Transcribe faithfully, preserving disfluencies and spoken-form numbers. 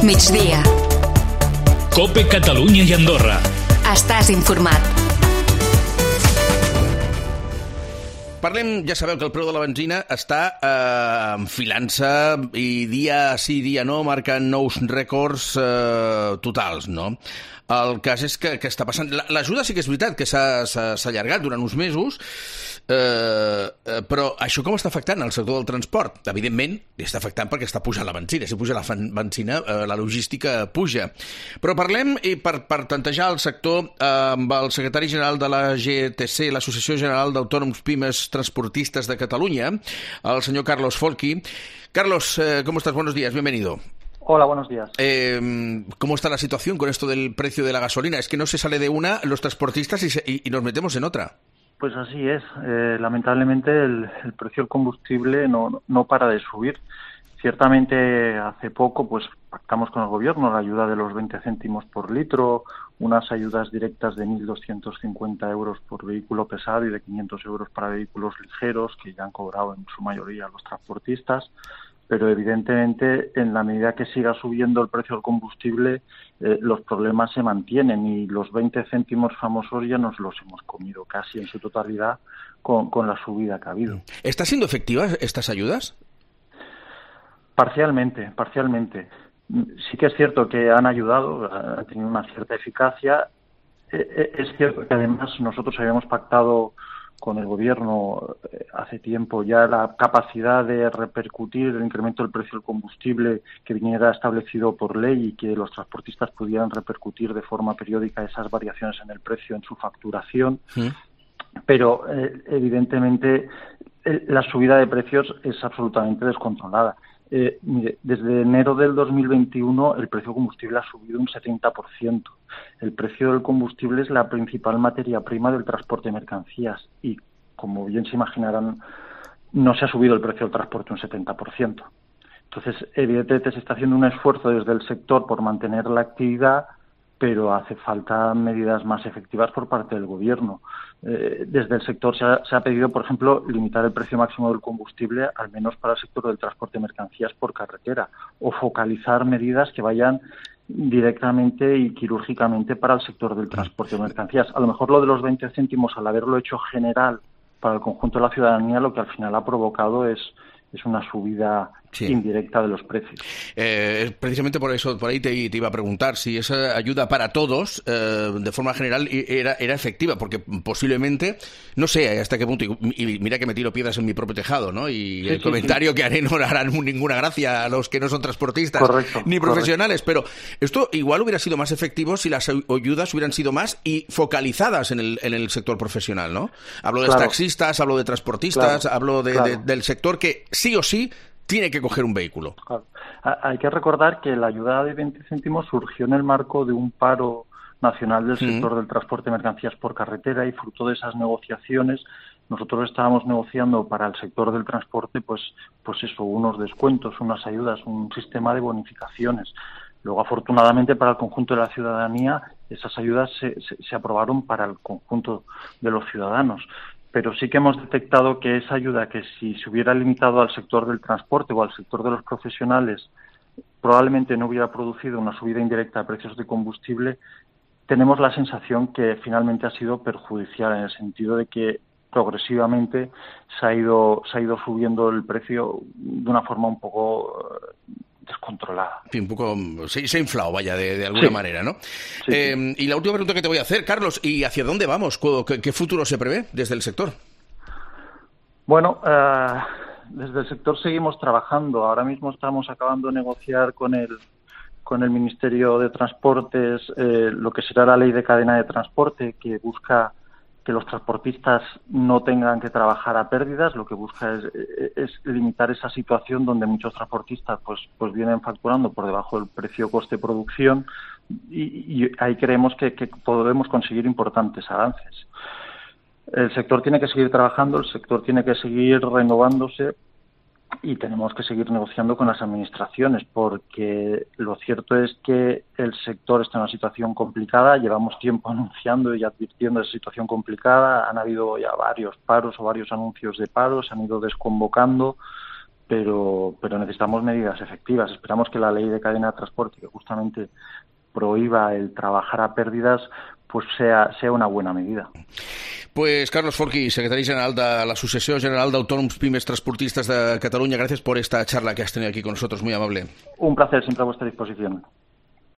migdia. COPE Catalunya i Andorra. Estàs informat. Parlem, ja sabeu que el preu de la benzina està eh, enfilant-se i dia sí, dia no, marcant nous rècords eh, totals, no? El cas és que, que està passant... L'ajuda sí que és veritat que s'ha allargat durant uns mesos, eh, eh, però això com està afectant al sector del transport? Evidentment, li està afectant perquè està pujant la benzina. Si puja la benzina, eh, la logística puja. Però parlem, i per, per tantejar el sector, eh, amb el secretari general de la G T C, l'Associació General d'Autònoms Pimes Transportistas de Catalunya, el senyor Carlos Folchi. Carlos, eh, ¿cómo estás? Buenos días, bienvenido. Hola, buenos días. Eh, ¿Cómo está la situación con esto del precio de la gasolina? Es que no se sale de una los transportistas y, se, y, y nos metemos en otra. Pues así es. Eh, lamentablemente el, el precio del combustible no, no para de subir. Ciertamente hace poco pues pactamos con el gobierno la ayuda de los veinte céntimos por litro, unas ayudas directas de mil doscientos cincuenta euros por vehículo pesado y de quinientos euros para vehículos ligeros, que ya han cobrado en su mayoría los transportistas. Pero evidentemente en la medida que siga subiendo el precio del combustible, eh, los problemas se mantienen y los veinte céntimos famosos ya nos los hemos comido casi en su totalidad con, con la subida que ha habido. ¿Está siendo efectivas estas ayudas? Parcialmente, parcialmente. Sí que es cierto que han ayudado, han tenido una cierta eficacia. Eh, es cierto que además nosotros habíamos pactado con el gobierno hace tiempo ya la capacidad de repercutir el incremento del precio del combustible que viniera establecido por ley y que los transportistas pudieran repercutir de forma periódica esas variaciones en el precio en su facturación. ¿Sí? Pero eh, evidentemente eh, la subida de precios es absolutamente descontrolada. Eh, mire, desde enero del dos mil veintiuno el precio del combustible ha subido un setenta por ciento. El precio del combustible es la principal materia prima del transporte de mercancías y, como bien se imaginarán, no se ha subido el precio del transporte un setenta por ciento. Entonces, evidentemente se está haciendo un esfuerzo desde el sector por mantener la actividad, pero hace falta medidas más efectivas por parte del gobierno. Eh, desde el sector se ha, se ha pedido, por ejemplo, limitar el precio máximo del combustible, al menos para el sector del transporte de mercancías por carretera, o focalizar medidas que vayan directamente y quirúrgicamente para el sector del transporte de mercancías. A lo mejor lo de los veinte céntimos, al haberlo hecho general para el conjunto de la ciudadanía, lo que al final ha provocado es, es una subida sí. indirecta de los precios. Eh, precisamente por eso, por ahí te, te iba a preguntar si esa ayuda para todos, eh, de forma general, era, era efectiva, porque posiblemente, no sé hasta qué punto, y, y mira que me tiro piedras en mi propio tejado, ¿no? Y sí, el sí, comentario sí. que haré no hará ninguna gracia a los que no son transportistas correcto, ni profesionales, correcto. Pero esto igual hubiera sido más efectivo si las ayudas hubieran sido más y focalizadas en el, en el sector profesional, ¿no? Hablo de claro. taxistas, hablo de transportistas, claro, hablo de, claro. de, del sector que sí o sí tiene que coger un vehículo. Claro. Hay que recordar que la ayuda de veinte céntimos surgió en el marco de un paro nacional del sector mm. del transporte de mercancías por carretera y fruto de esas negociaciones nosotros estábamos negociando para el sector del transporte pues, pues eso, unos descuentos, unas ayudas, un sistema de bonificaciones. Luego, afortunadamente, para el conjunto de la ciudadanía, esas ayudas se, se, se aprobaron para el conjunto de los ciudadanos. Pero sí que hemos detectado que esa ayuda, que si se hubiera limitado al sector del transporte o al sector de los profesionales, probablemente no hubiera producido una subida indirecta de precios de combustible, tenemos la sensación que finalmente ha sido perjudicial en el sentido de que progresivamente se ha ido, se ha ido subiendo el precio de una forma un poco descontrolada. Sí, un poco se, se ha inflado, vaya, de, de alguna sí. manera, ¿no? Sí, eh, sí. Y la última pregunta que te voy a hacer, Carlos, ¿y hacia dónde vamos? ¿Qué, qué futuro se prevé desde el sector? Bueno, uh, desde el sector seguimos trabajando. Ahora mismo estamos acabando de negociar con el con el Ministerio de Transportes eh, lo que será la ley de cadena de transporte, que busca que los transportistas no tengan que trabajar a pérdidas. Lo que busca es, es limitar esa situación donde muchos transportistas pues pues vienen facturando por debajo del precio coste producción y, y ahí creemos que, que podemos conseguir importantes avances. El sector tiene que seguir trabajando, el sector tiene que seguir renovándose y tenemos que seguir negociando con las administraciones, porque lo cierto es que el sector está en una situación complicada. Llevamos tiempo anunciando y advirtiendo esa situación complicada. Han habido ya varios paros o varios anuncios de paros, se han ido desconvocando, pero, pero necesitamos medidas efectivas. Esperamos que la ley de cadena de transporte, que justamente prohíba el trabajar a pérdidas, pues sea, sea una buena medida. Pues Carlos Forquí, secretari general de l'Associació General d'Autònoms Pimes Transportistas de Cataluña, gracias por esta charla que has tenido aquí con nosotros, muy amable. Un placer, siempre a vuestra disposición.